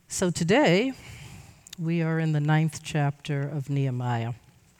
So today, we are in the 9th chapter of Nehemiah.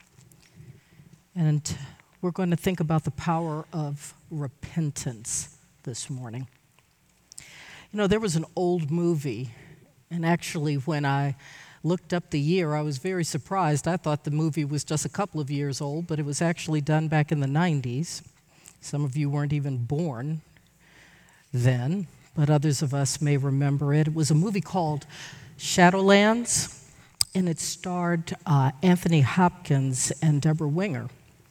And we're going to think about the power of repentance this morning. You know, there was an old movie, and actually when I looked up the year, I was very surprised. I thought the movie was just a couple of years old, but it was actually done back in the 90s. Some of you weren't even born then, but others of us may remember it. It was a movie called Shadowlands, and it starred Anthony Hopkins and Deborah Winger.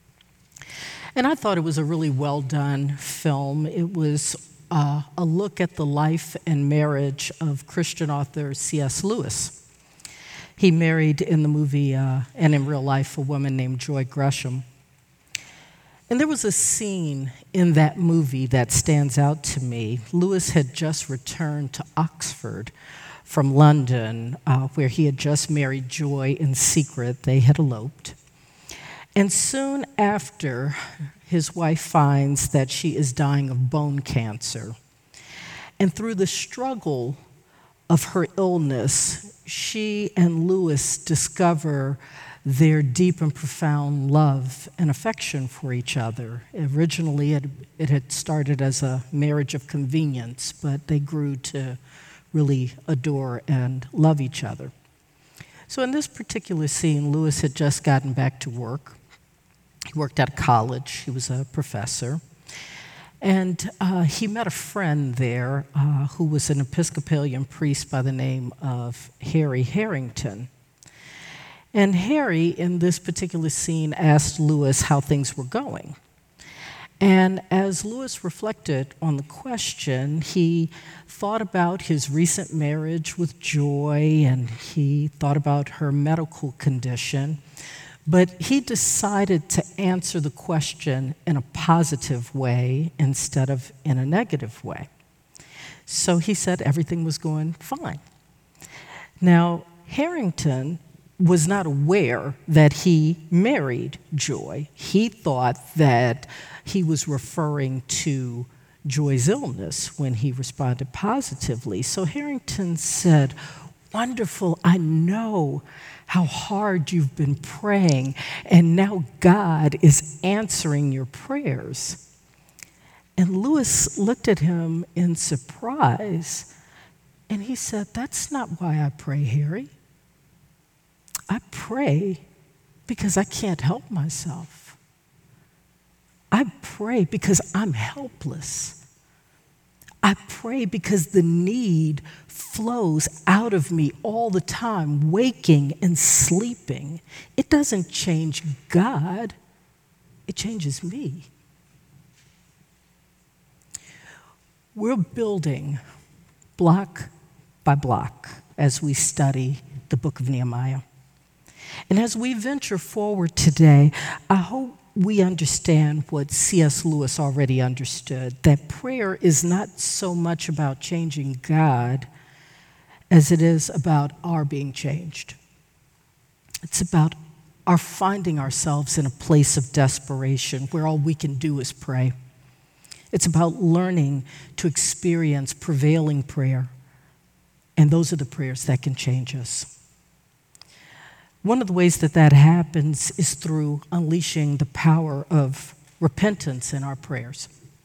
And I thought it was a really well-done film. It was a look at the life and marriage of Christian author C.S. Lewis. He married in the movie and in real life a woman named Joy Gresham. And there was a scene in that movie that stands out to me. Lewis had just returned to Oxford from London, where he had just married Joy in secret. They had eloped. And soon after, his wife finds that she is dying of bone cancer. And through the struggle of her illness, she and Lewis discover their deep and profound love and affection for each other. Originally, it had started as a marriage of convenience, but they grew to really adore and love each other. So in this particular scene, Lewis had just gotten back to work. He worked at a college. He was a professor. And he met a friend there who was an Episcopalian priest by the name of Harry Harrington. And Harry, in this particular scene, asked Lewis how things were going. And as Lewis reflected on the question, he thought about his recent marriage with Joy, and he thought about her medical condition. But he decided to answer the question in a positive way instead of in a negative way. So he said everything was going fine. Now, Harrington was not aware that he married Joy. He thought that he was referring to Joy's illness when he responded positively. So Harrington said, "Wonderful, I know how hard you've been praying, and now God is answering your prayers." And Lewis looked at him in surprise, and he said, "That's not why I pray, Harry. I pray because I can't help myself. I pray because I'm helpless. I pray because the need flows out of me all the time, waking and sleeping. It doesn't change God, it changes me." We're building block by block as we study the book of Nehemiah. And as we venture forward today, I hope we understand what C.S. Lewis already understood, that prayer is not so much about changing God as it is about our being changed. It's about our finding ourselves in a place of desperation where all we can do is pray. It's about learning to experience prevailing prayer, and those are the prayers that can change us. One of the ways that happens is through unleashing the power of repentance in our prayers.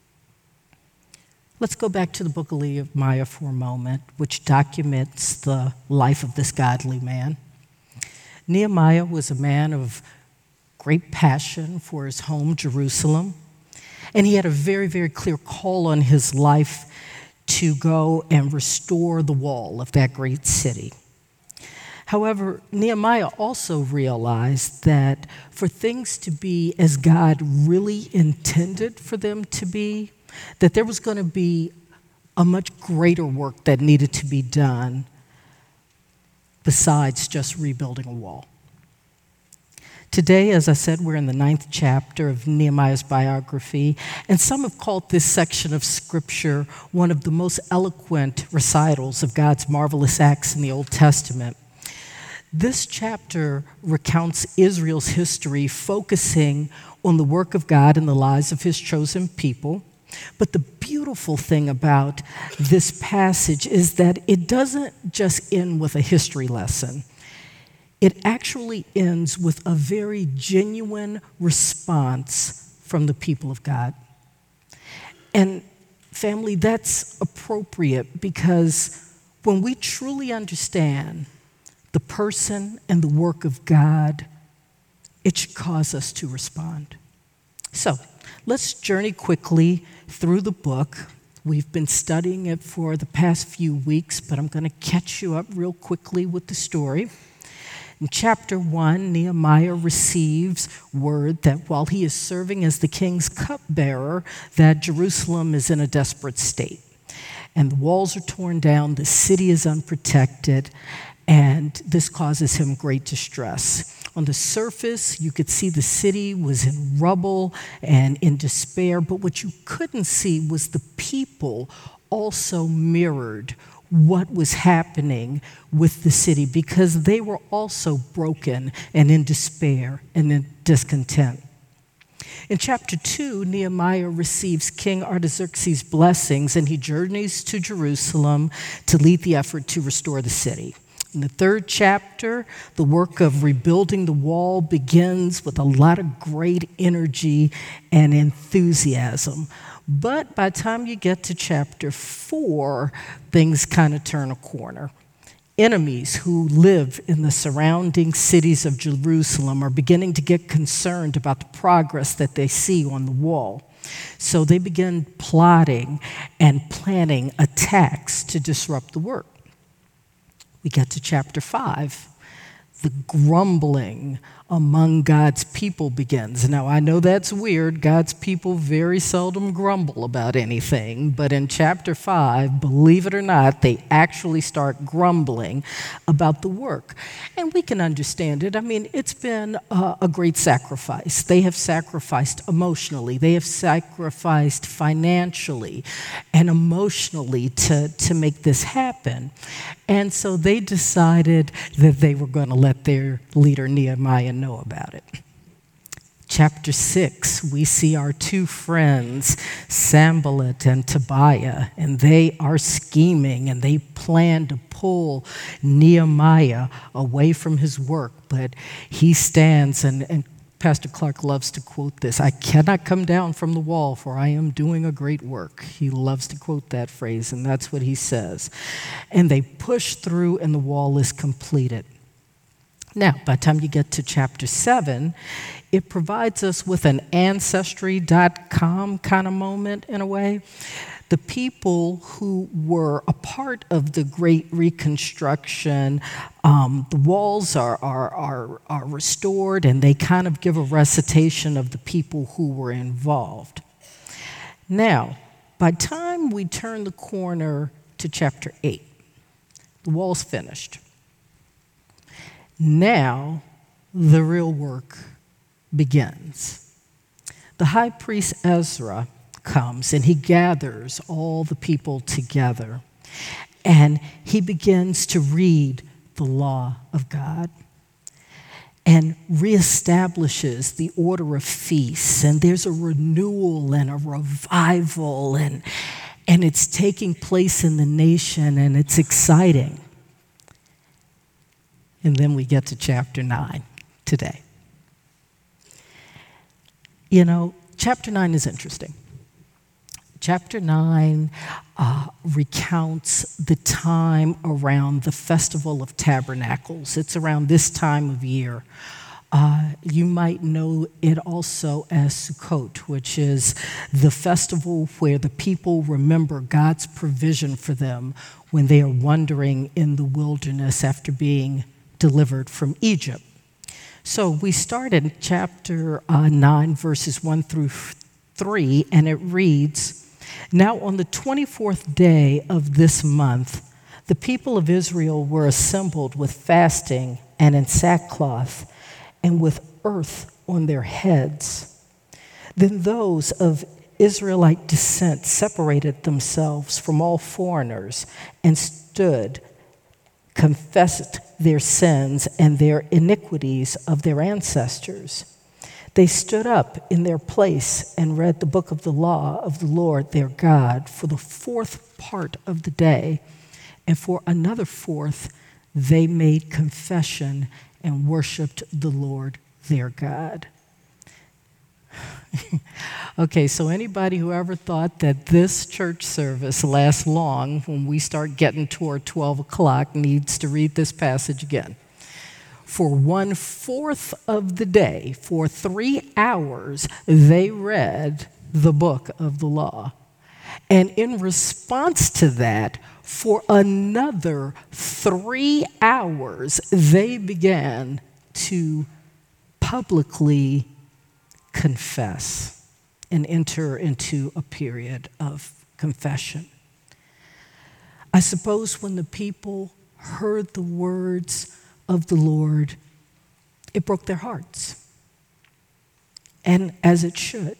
Let's go back to the book of Nehemiah for a moment, which documents the life of this godly man. Nehemiah was a man of great passion for his home, Jerusalem, and he had a very, very clear call on his life to go and restore the wall of that great city. However, Nehemiah also realized that for things to be as God really intended for them to be, that there was going to be a much greater work that needed to be done besides just rebuilding a wall. Today, as I said, we're in the 9th chapter of Nehemiah's biography, and some have called this section of Scripture one of the most eloquent recitals of God's marvelous acts in the Old Testament. This chapter recounts Israel's history, focusing on the work of God in the lives of his chosen people. But the beautiful thing about this passage is that it doesn't just end with a history lesson. It actually ends with a very genuine response from the people of God. And family, that's appropriate because when we truly understand the person and the work of God, it should cause us to respond. So let's journey quickly through the book. We've been studying it for the past few weeks, but I'm going to catch you up real quickly with the story. In chapter 1, Nehemiah receives word that while he is serving as the king's cupbearer, that Jerusalem is in a desperate state. And the walls are torn down, the city is unprotected, and this causes him great distress. On the surface, you could see the city was in rubble and in despair, but what you couldn't see was the people also mirrored what was happening with the city because they were also broken and in despair and in discontent. In chapter 2, Nehemiah receives King Artaxerxes' blessings and he journeys to Jerusalem to lead the effort to restore the city. In the 3rd chapter, the work of rebuilding the wall begins with a lot of great energy and enthusiasm. But by the time you get to chapter 4, things kind of turn a corner. Enemies who live in the surrounding cities of Jerusalem are beginning to get concerned about the progress that they see on the wall. So they begin plotting and planning attacks to disrupt the work. We get to chapter 5. The grumbling among God's people begins. Now, I know that's weird. God's people very seldom grumble about anything. But in chapter 5, believe it or not, they actually start grumbling about the work. And we can understand it. I mean, it's been a great sacrifice. They have sacrificed emotionally. They have sacrificed financially and emotionally to make this happen. And so they decided that they were going to let their leader Nehemiah know about it. Chapter 6, we see our two friends, Sanballat and Tobiah, and they are scheming and they plan to pull Nehemiah away from his work. But he stands, and Pastor Clark loves to quote this, "I cannot come down from the wall, for I am doing a great work." He loves to quote that phrase, and that's what he says. And they push through, and the wall is completed. Now, by the time you get to chapter 7, it provides us with an Ancestry.com kind of moment in a way. The people who were a part of the Great Reconstruction, the walls are restored, and they kind of give a recitation of the people who were involved. Now, by the time we turn the corner to chapter 8, the wall's finished. Now, the real work begins. The high priest Ezra comes and he gathers all the people together and he begins to read the law of God and reestablishes the order of feasts, and there's a renewal and a revival and it's taking place in the nation and it's exciting. And then we get to chapter 9 today. You know, chapter 9 is interesting. Chapter 9 recounts the time around the Festival of Tabernacles. It's around this time of year. You might know it also as Sukkot, which is the festival where the people remember God's provision for them when they are wandering in the wilderness after being delivered from Egypt. So we start in chapter 9, verses 1 through 3, and it reads, "Now on the 24th day of this month, the people of Israel were assembled with fasting and in sackcloth and with earth on their heads. Then those of Israelite descent separated themselves from all foreigners and stood, confessed their sins and their iniquities of their ancestors. They stood up in their place and read the book of the law of the Lord their God for the fourth part of the day, and for another fourth they made confession and worshiped the Lord their God. Okay, so anybody who ever thought that this church service lasts long when we start getting toward 12 o'clock needs to read this passage again. For 1/4 of the day, for 3 hours, they read the book of the law. And in response to that, for another 3 hours, they began to publicly confess and enter into a period of confession. I suppose when the people heard the words of the Lord, it broke their hearts, and as it should.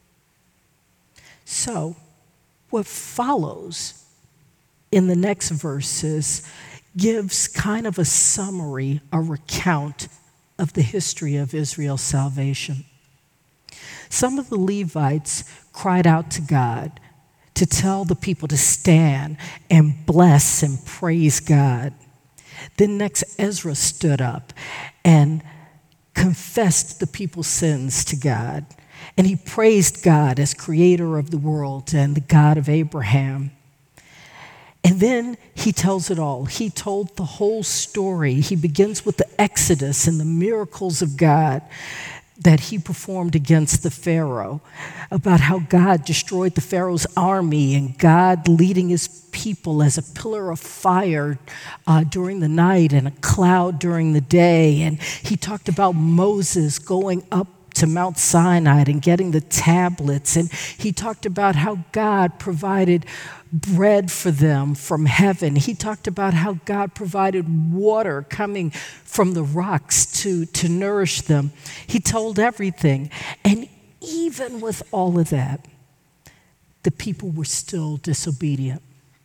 So, what follows in the next verses gives kind of a summary, a recount of the history of Israel's salvation. Some of the Levites cried out to God to tell the people to stand and bless and praise God. Then next, Ezra stood up and confessed the people's sins to God. And he praised God as creator of the world and the God of Abraham. And then he tells it all. He told the whole story. He begins with the Exodus and the miracles of God that he performed against the Pharaoh, about how God destroyed the Pharaoh's army and God leading his people as a pillar of fire during the night and a cloud during the day. And he talked about Moses going up to Mount Sinai and getting the tablets. And he talked about how God provided bread for them from heaven. He talked about how God provided water coming from the rocks to nourish them. He told everything. And even with all of that, the people were still disobedient.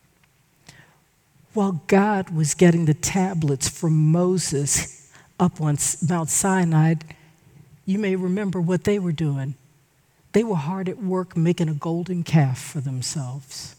While God was getting the tablets from Moses up on Mount Sinai, you may remember what they were doing. They were hard at work making a golden calf for themselves.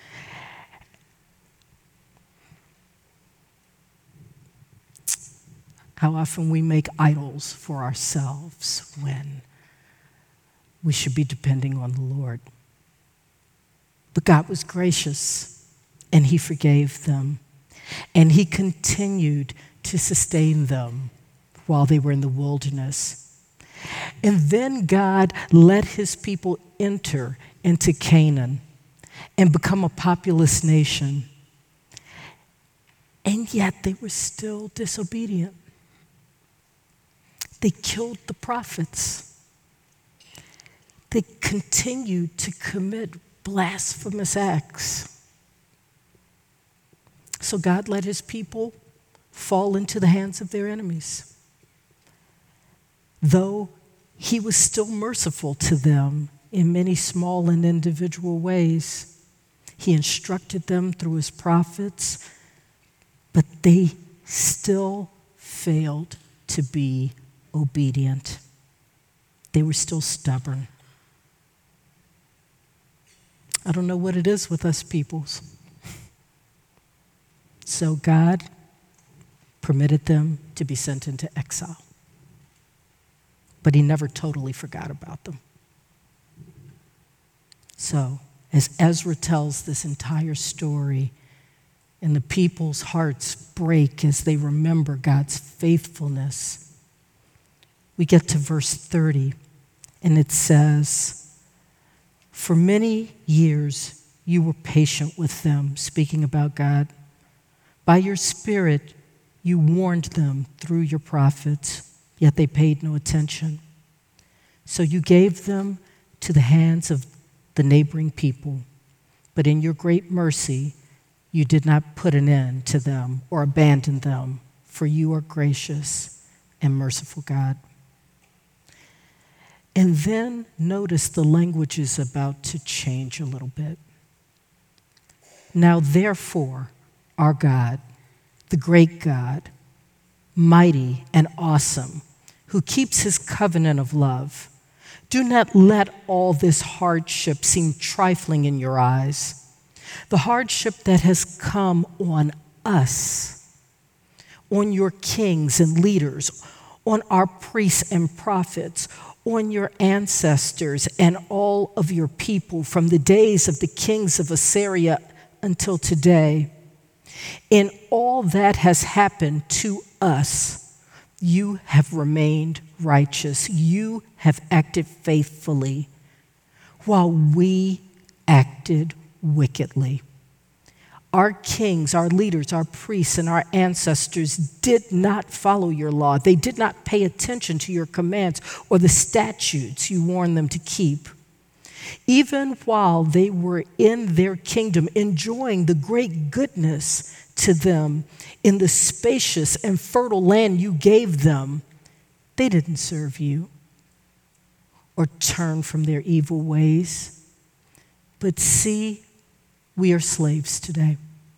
How often we make idols for ourselves when we should be depending on the Lord. But God was gracious, and he forgave them, and he continued to sustain them while they were in the wilderness. And then God let his people enter into Canaan and become a populous nation. And yet they were still disobedient. They killed the prophets. They continued to commit blasphemous acts. So God let his people fall into the hands of their enemies. Though he was still merciful to them in many small and individual ways. He instructed them through his prophets, but they still failed to be obedient. They were still stubborn. I don't know what it is with us peoples. So God permitted them to be sent into exile. But he never totally forgot about them. So, as Ezra tells this entire story, and the people's hearts break as they remember God's faithfulness, we get to verse 30, and it says, "For many years you were patient with them," speaking about God. "By your Spirit you warned them through your prophets, yet they paid no attention. So you gave them to the hands of the neighboring people, but in your great mercy you did not put an end to them or abandon them, for you are gracious and merciful God." And then notice the language is about to change a little bit. "Now therefore, our God, the great God, mighty and awesome, who keeps his covenant of love. Do not let all this hardship seem trifling in your eyes. The hardship that has come on us, on your kings and leaders, on our priests and prophets, on your ancestors and all of your people from the days of the kings of Assyria until today. In all that has happened to us, you have remained righteous. You have acted faithfully while we acted wickedly. Our kings, our leaders, our priests, and our ancestors did not follow your law. They did not pay attention to your commands or the statutes you warned them to keep. Even while they were in their kingdom, enjoying the great goodness to them in the spacious and fertile land you gave them, they didn't serve you or turn from their evil ways. But see, we are slaves today.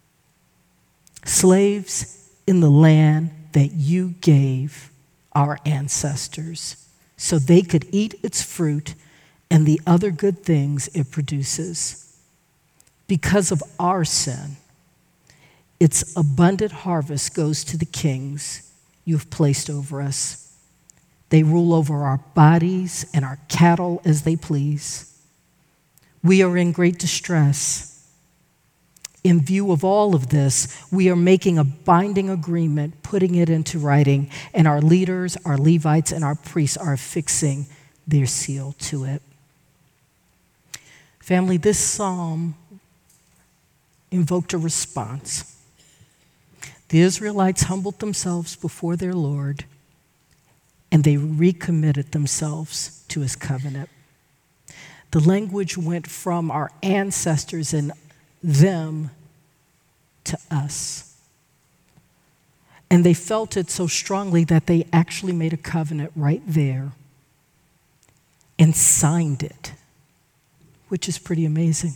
Slaves in the land that you gave our ancestors so they could eat its fruit and the other good things it produces. Because of our sin, its abundant harvest goes to the kings you've placed over us. They rule over our bodies and our cattle as they please. We are in great distress. In view of all of this, we are making a binding agreement, putting it into writing, and our leaders, our Levites, and our priests are affixing their seal to it. Family, this psalm invoked a response. The Israelites humbled themselves before their Lord, and they recommitted themselves to his covenant. The language went from our ancestors and them to us. And they felt it so strongly that they actually made a covenant right there and signed it, which is pretty amazing.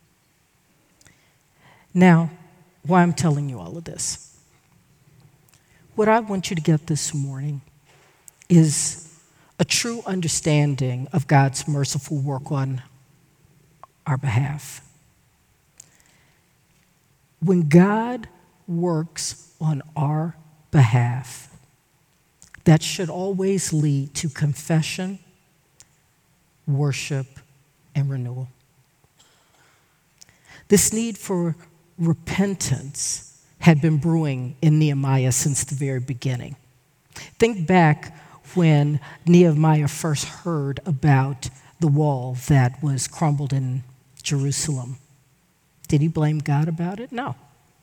Now, why I'm telling you all of this. What I want you to get this morning is a true understanding of God's merciful work on our behalf. When God works on our behalf, that should always lead to confession, worship, and renewal. This need for repentance had been brewing in Nehemiah since the very beginning. Think back when Nehemiah first heard about the wall that was crumbled in Jerusalem. Did he blame God about it? No.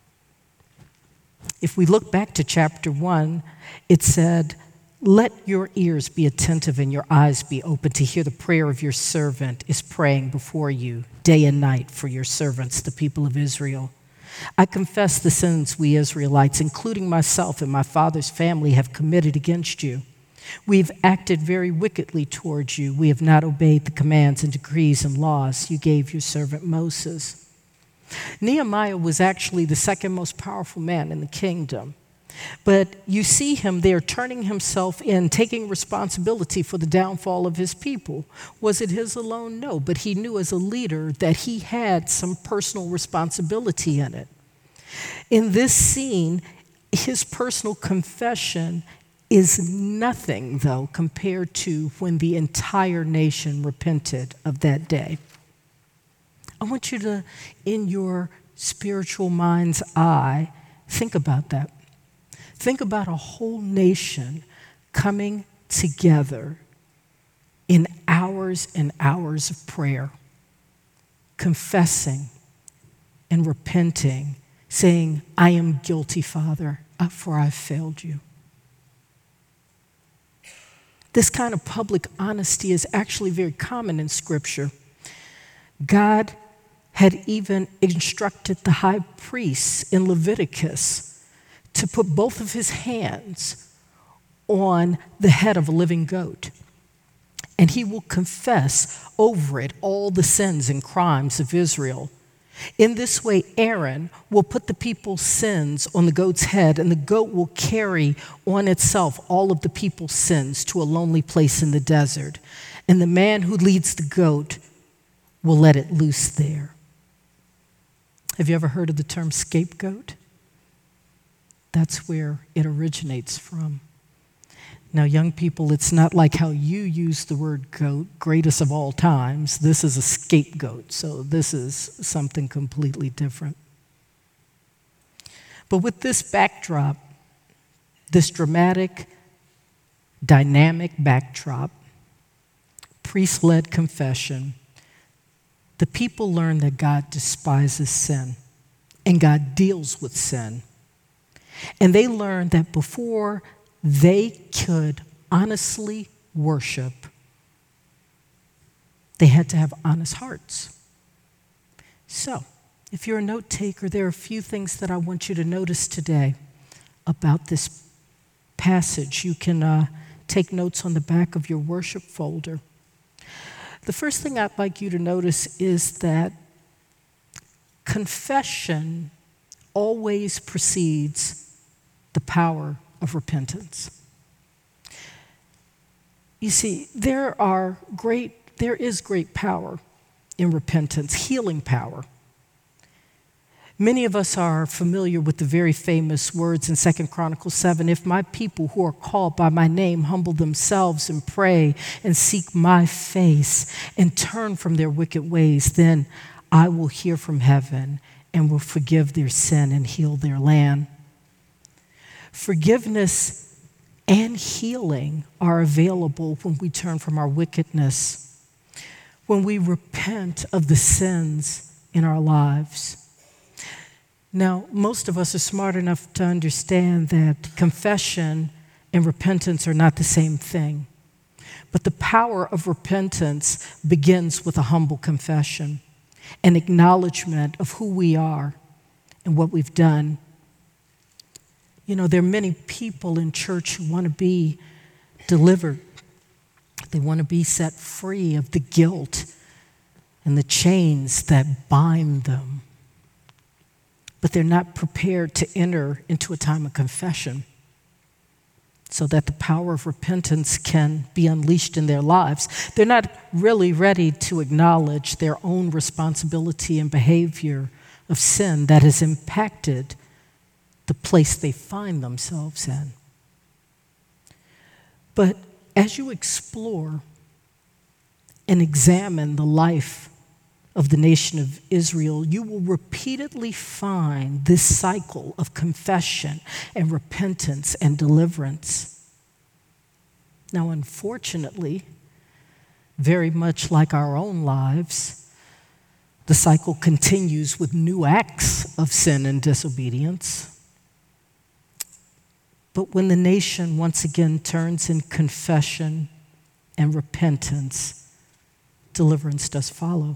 If we look back to chapter 1, it said, "Let your ears be attentive and your eyes be open to hear the prayer of your servant is praying before you day and night for your servants, the people of Israel. I confess the sins we Israelites, including myself and my father's family, have committed against you. We've acted very wickedly towards you. We have not obeyed the commands and decrees and laws you gave your servant Moses." Nehemiah was actually the second most powerful man in the kingdom. But you see him there turning himself in, taking responsibility for the downfall of his people. Was it his alone? No, but he knew as a leader that he had some personal responsibility in it. In this scene, his personal confession is nothing, though, compared to when the entire nation repented of that day. I want you to, in your spiritual mind's eye, think about that. Think about a whole nation coming together in hours and hours of prayer, confessing and repenting, saying, "I am guilty, Father, for I failed you." This kind of public honesty is actually very common in Scripture. God had even instructed the high priests in Leviticus to put both of his hands on the head of a living goat. And he will confess over it all the sins and crimes of Israel. In this way, Aaron will put the people's sins on the goat's head, and the goat will carry on itself all of the people's sins to a lonely place in the desert. And the man who leads the goat will let it loose there. Have you ever heard of the term scapegoat? That's where it originates from. Now, young people, it's not like how you use the word goat, greatest of all times. This is a scapegoat, so this is something completely different. But with this backdrop, this dramatic, dynamic backdrop, priest-led confession, the people learn that God despises sin, and God deals with sin. And they learn that before they could honestly worship, they had to have honest hearts. So, if you're a note taker, there are a few things that I want you to notice today about this passage. You can take notes on the back of your worship folder. The first thing I'd like you to notice is that confession always precedes the power of repentance. You see, there is great power in repentance, healing power. Many of us are familiar with the very famous words in 2 Chronicles 7, if my people who are called by my name humble themselves and pray and seek my face and turn from their wicked ways, then I will hear from heaven and will forgive their sin and heal their land. Forgiveness and healing are available when we turn from our wickedness, when we repent of the sins in our lives. Now, most of us are smart enough to understand that confession and repentance are not the same thing. But the power of repentance begins with a humble confession, an acknowledgement of who we are and what we've done. You know, there are many people in church who want to be delivered. They want to be set free of the guilt and the chains that bind them. But they're not prepared to enter into a time of confession so that the power of repentance can be unleashed in their lives. They're not really ready to acknowledge their own responsibility and behavior of sin that has impacted the place they find themselves in. But as you explore and examine the life of the nation of Israel, you will repeatedly find this cycle of confession and repentance and deliverance. Now, unfortunately, very much like our own lives, the cycle continues with new acts of sin and disobedience. But when the nation once again turns in confession and repentance, deliverance does follow.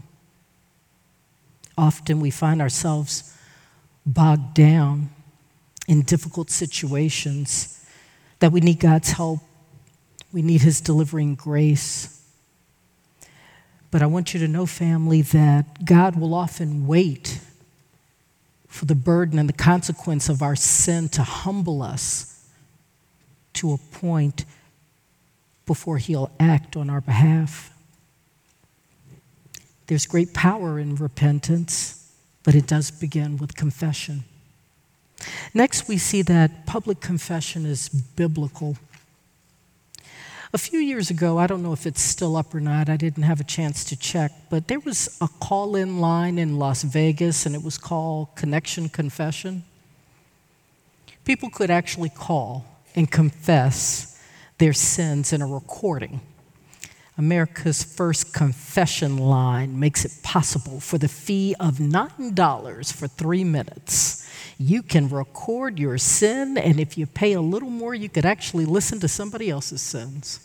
Often we find ourselves bogged down in difficult situations that we need God's help. We need His delivering grace. But I want you to know, family, that God will often wait for the burden and the consequence of our sin to humble us to a point before He'll act on our behalf. There's great power in repentance, but it does begin with confession. Next, we see that public confession is biblical. A few years ago, I don't know if it's still up or not, I didn't have a chance to check, but there was a call-in line in Las Vegas, and it was called Connection Confession. People could actually call and confess their sins in a recording. America's first confession line makes it possible for the fee of $9 for 3 minutes. You can record your sin, and if you pay a little more, you could actually listen to somebody else's sins.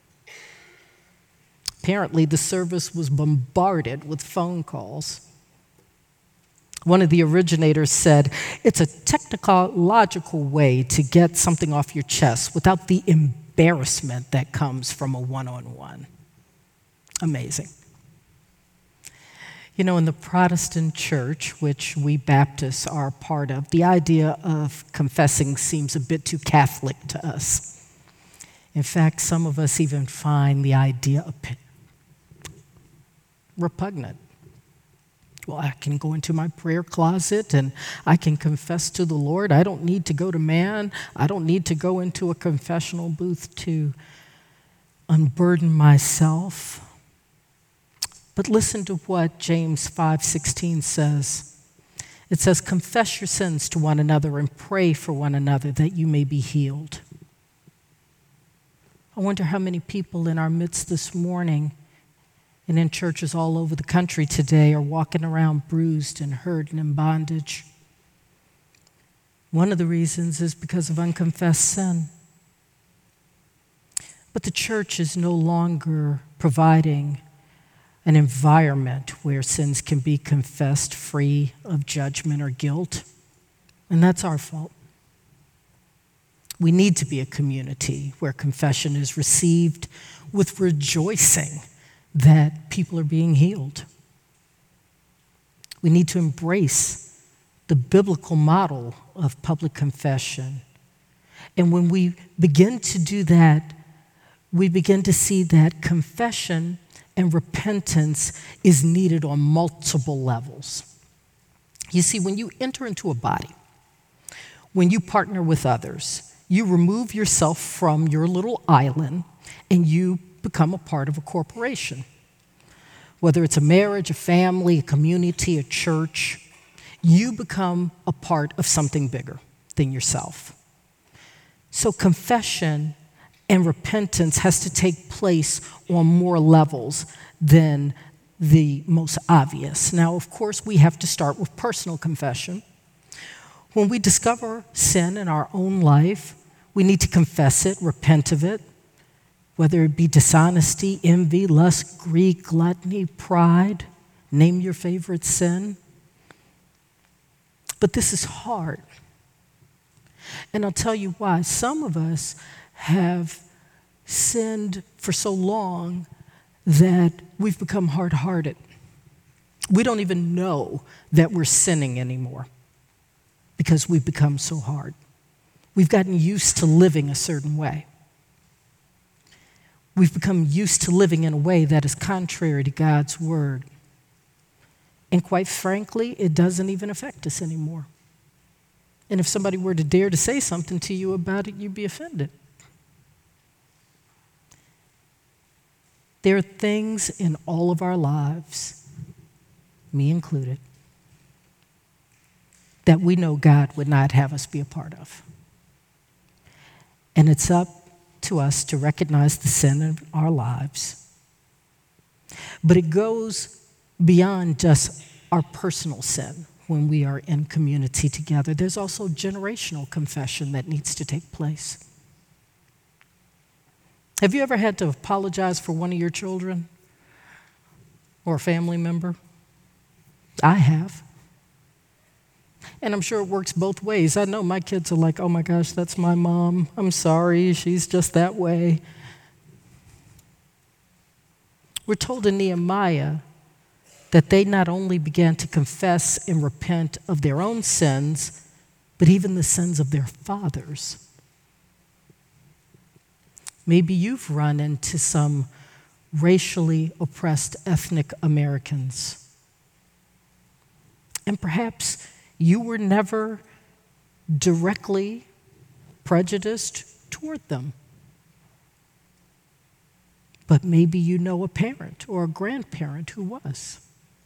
Apparently, the service was bombarded with phone calls. One of the originators said, it's a technological way to get something off your chest without the embarrassment that comes from a one-on-one. Amazing. You know, in the Protestant church, which we Baptists are a part of, the idea of confessing seems a bit too Catholic to us. In fact, some of us even find the idea repugnant. Well, I can go into my prayer closet and I can confess to the Lord. I don't need to go to man. I don't need to go into a confessional booth to unburden myself. But listen to what James 5:16 says. It says, confess your sins to one another and pray for one another that you may be healed. I wonder how many people in our midst this morning and in churches all over the country today are walking around bruised and hurt and in bondage. One of the reasons is because of unconfessed sin. But the church is no longer providing an environment where sins can be confessed free of judgment or guilt. And that's our fault. We need to be a community where confession is received with rejoicing that people are being healed. We need to embrace the biblical model of public confession. And when we begin to do that, we begin to see that confession and repentance is needed on multiple levels. You see, when you enter into a body, when you partner with others, you remove yourself from your little island and you become a part of a corporation. Whether it's a marriage, a family, a community, a church, you become a part of something bigger than yourself. So confession and repentance has to take place on more levels than the most obvious. Now, of course, we have to start with personal confession. When we discover sin in our own life, we need to confess it, repent of it, whether it be dishonesty, envy, lust, greed, gluttony, pride. Name your favorite sin. But this is hard. And I'll tell you why. Some of us have sinned for so long that we've become hard-hearted. We don't even know that we're sinning anymore because we've become so hard. We've gotten used to living a certain way. We've become used to living in a way that is contrary to God's word. And quite frankly, it doesn't even affect us anymore. And if somebody were to dare to say something to you about it, you'd be offended. There are things in all of our lives, me included, that we know God would not have us be a part of. And it's up to us to recognize the sin in our lives. But it goes beyond just our personal sin when we are in community together. There's also generational confession that needs to take place. Have you ever had to apologize for one of your children or a family member? I have. And I'm sure it works both ways. I know my kids are like, oh my gosh, that's my mom. I'm sorry, she's just that way. We're told in Nehemiah that they not only began to confess and repent of their own sins, but even the sins of their fathers. Maybe you've run into some racially oppressed ethnic Americans. And perhaps you were never directly prejudiced toward them. But maybe you know a parent or a grandparent who was.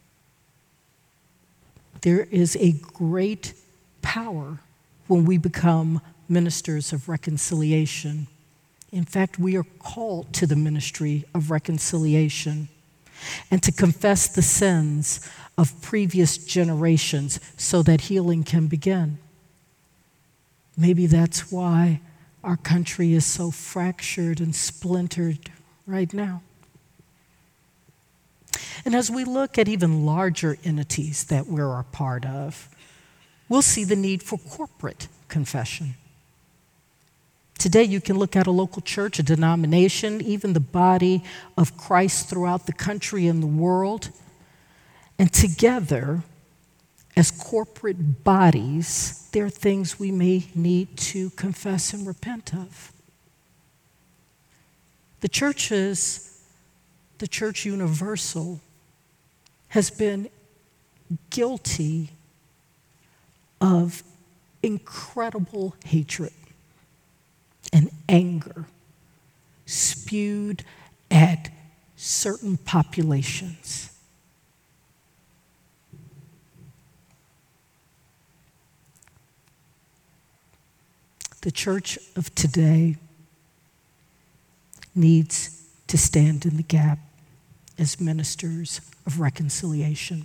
There is a great power when we become ministers of reconciliation. In fact, we are called to the ministry of reconciliation and to confess the sins of previous generations so that healing can begin. Maybe that's why our country is so fractured and splintered right now. And as we look at even larger entities that we're a part of, we'll see the need for corporate confession. Today, you can look at a local church, a denomination, even the body of Christ throughout the country and the world, And together, as corporate bodies, there are things we may need to confess and repent of. The Church Universal has been guilty of incredible hatred and anger spewed at certain populations. The church of today needs to stand in the gap as ministers of reconciliation.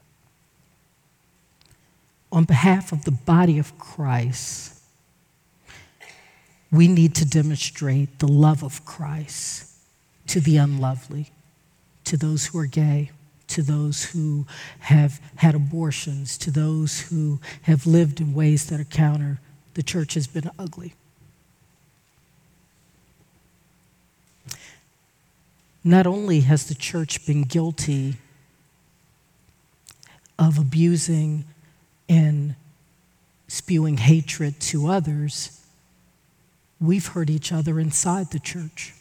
On behalf of the body of Christ, we need to demonstrate the love of Christ to the unlovely, to those who are gay, to those who have had abortions, to those who have lived in ways that are counter. The church has been ugly. Not only has the church been guilty of abusing and spewing hatred to others, we've hurt each other inside the church.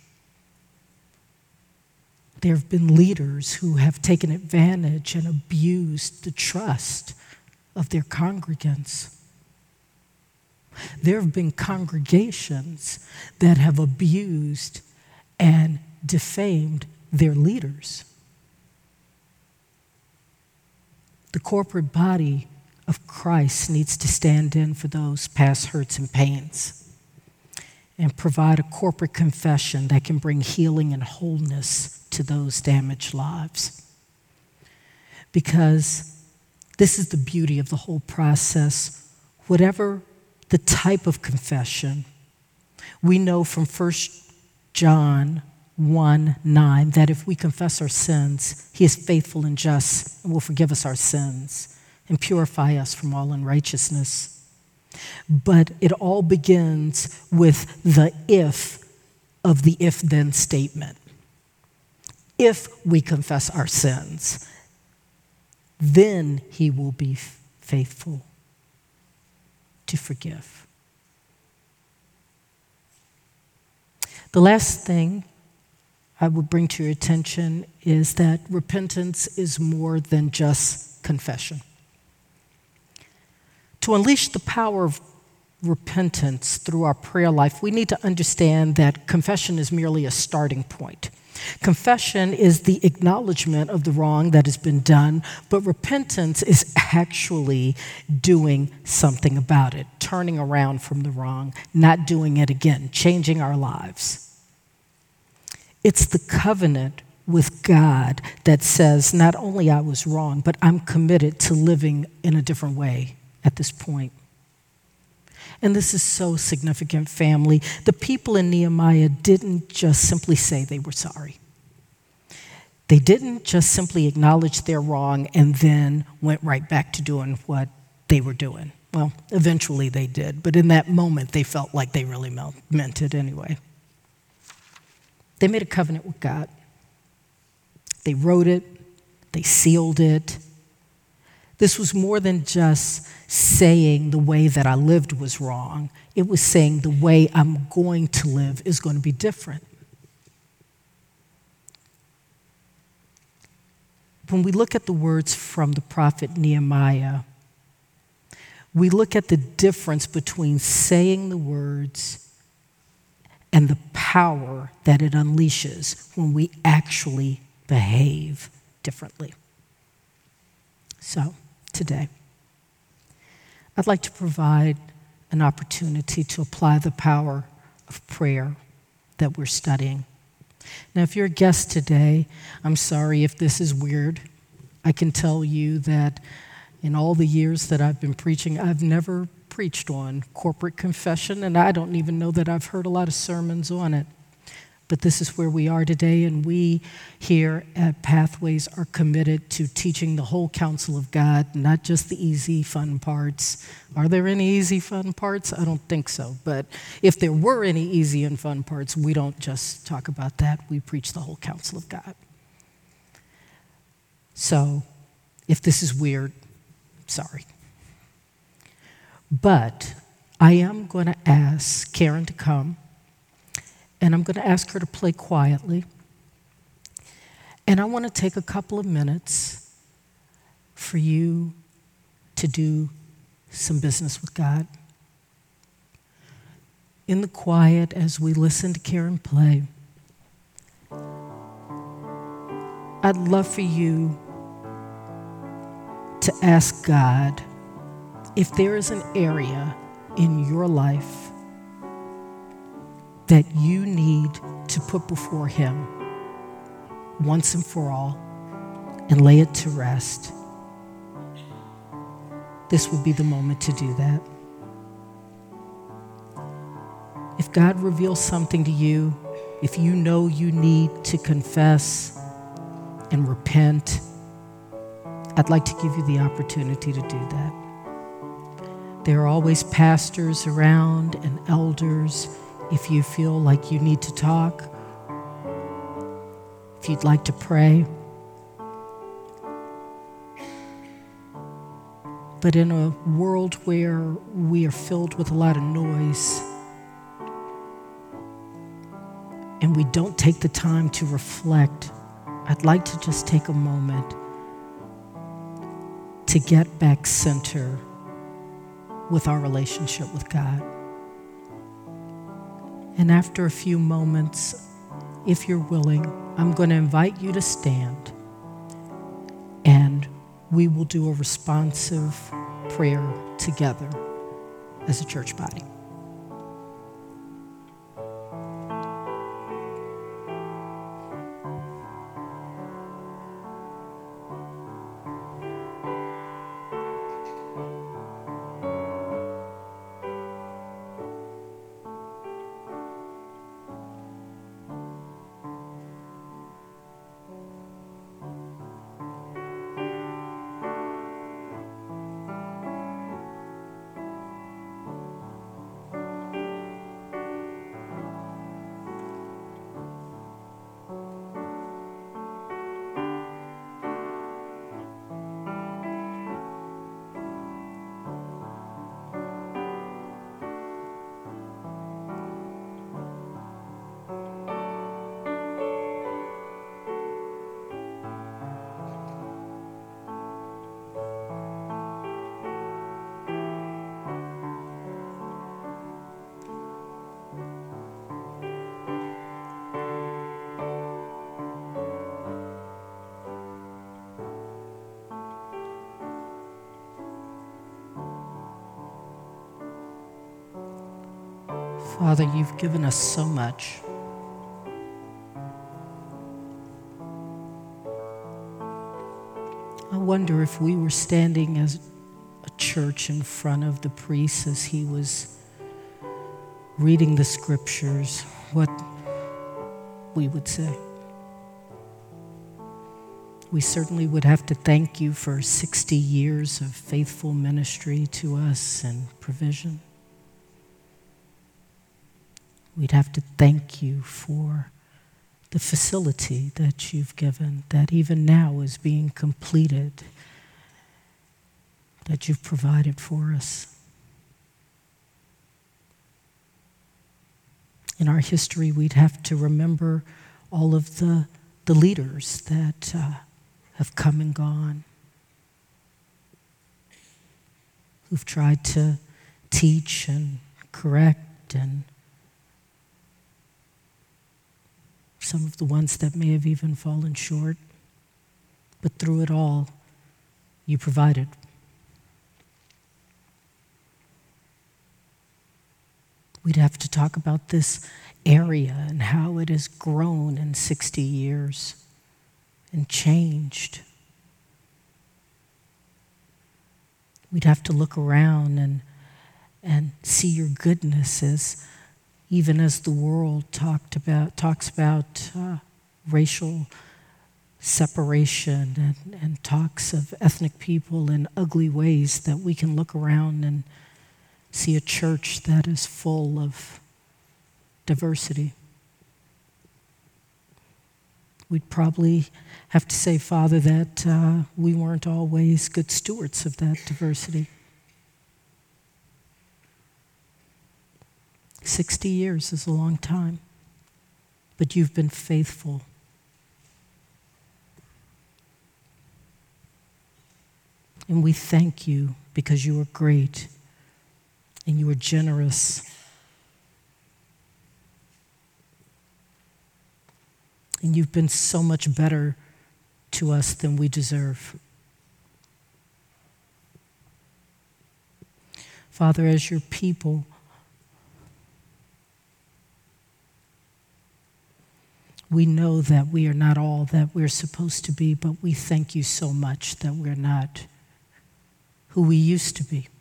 There have been leaders who have taken advantage and abused the trust of their congregants. There have been congregations that have abused and defamed their leaders. The corporate body of Christ needs to stand in for those past hurts and pains and provide a corporate confession that can bring healing and wholeness to those damaged lives. Because this is the beauty of the whole process. Whatever the type of confession, we know from 1 John 1:9 that if we confess our sins, he is faithful and just and will forgive us our sins and purify us from all unrighteousness. But it all begins with the if of the if-then statement. If we confess our sins, then he will be faithful to forgive. The last thing I would bring to your attention is that repentance is more than just confession. To unleash the power of repentance through our prayer life, we need to understand that confession is merely a starting point. Confession is the acknowledgement of the wrong that has been done, but repentance is actually doing something about it, turning around from the wrong, not doing it again, changing our lives. It's the covenant with God that says, not only I was wrong, but I'm committed to living in a different way at this point. And this is so significant, family. The people in Nehemiah didn't just simply say they were sorry. They didn't just simply acknowledge their wrong and then went right back to doing what they were doing. Well, eventually they did, but in that moment they felt like they really meant it anyway. They made a covenant with God. They wrote it, they sealed it. This was more than just saying the way that I lived was wrong. It was saying the way I'm going to live is going to be different. When we look at the words from the prophet Nehemiah, we look at the difference between saying the words and the power that it unleashes when we actually behave differently. So, today, I'd like to provide an opportunity to apply the power of prayer that we're studying. Now, if you're a guest today, I'm sorry if this is weird. I can tell you that in all the years that I've been preaching, I've never preached on corporate confession, and I don't even know that I've heard a lot of sermons on it. But this is where we are today, and we here at Pathways are committed to teaching the whole counsel of God, not just the easy, fun parts. Are there any easy, fun parts? I don't think so. But if there were any easy and fun parts, we don't just talk about that. We preach the whole counsel of God. So If this is weird, sorry. But I am going to ask Karen to come, and I'm going to ask her to play quietly. And I want to take a couple of minutes for you to do some business with God. In the quiet, as we listen to Karen play, I'd love for you to ask God if there is an area in your life that you need to put before Him once and for all and lay it to rest. This would be the moment to do that. If God reveals something to you, if you know you need to confess and repent, I'd like to give you the opportunity to do that. There are always pastors around and elders if you feel like you need to talk, if you'd like to pray. But in a world where we are filled with a lot of noise and we don't take the time to reflect, I'd like to just take a moment to get back center with our relationship with God. And after a few moments, if you're willing, I'm going to invite you to stand, and we will do a responsive prayer together as a church body. Father, you've given us so much. I wonder if we were standing as a church in front of the priest as he was reading the scriptures, what we would say. We certainly would have to thank you for 60 years of faithful ministry to us and provision. We'd have to thank you for the facility that you've given, that even now is being completed, that you've provided for us. In our history, we'd have to remember all of the leaders that have come and gone, who've tried to teach and correct, and some of the ones that may have even fallen short. But through it all, you provided. We'd have to talk about this area and how it has grown in 60 years and changed. We'd have to look around and see your goodness as even as the world talks about racial separation and talks of ethnic people in ugly ways, that we can look around and see a church that is full of diversity. we'd probably have to say, Father, that we weren't always good stewards of that diversity. 60 years is a long time, but you've been faithful. And we thank you because you are great and you are generous. And you've been so much better to us than we deserve. Father, as your people, we know that we are not all that we're supposed to be, but we thank you so much that we're not who we used to be.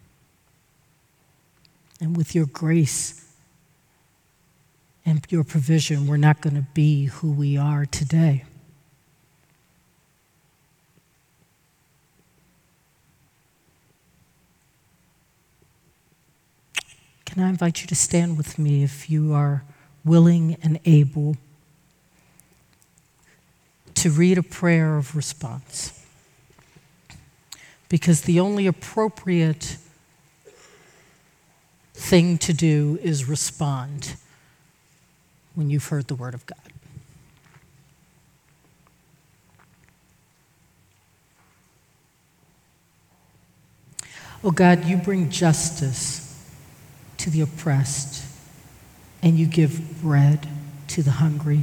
And with your grace and your provision, we're not going to be who we are today. Can I invite you to stand with me if you are willing and able to read a prayer of response? Because the only appropriate thing to do is respond when you've heard the word of God. Oh God, you bring justice to the oppressed, and you give bread to the hungry.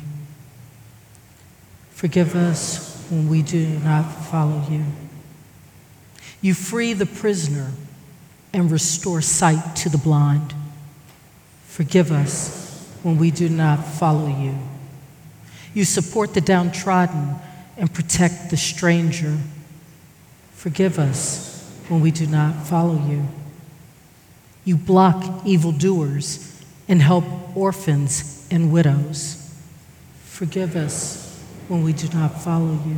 Forgive us when we do not follow you. You free the prisoner and restore sight to the blind. Forgive us when we do not follow you. You support the downtrodden and protect the stranger. Forgive us when we do not follow you. You block evildoers and help orphans and widows. Forgive us when we do not follow you.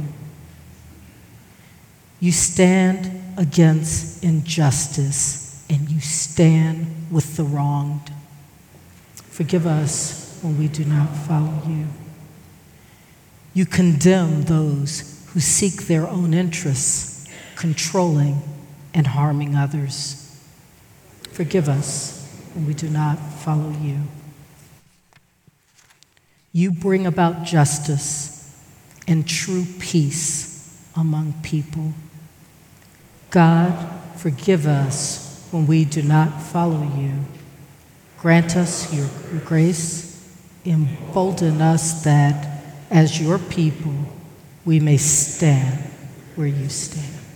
You stand against injustice and you stand with the wronged. Forgive us when we do not follow you. You condemn those who seek their own interests, controlling and harming others. Forgive us when we do not follow you. You bring about justice and true peace among people. God, forgive us when we do not follow you. Grant us your grace. Embolden us that, as your people, we may stand where you stand.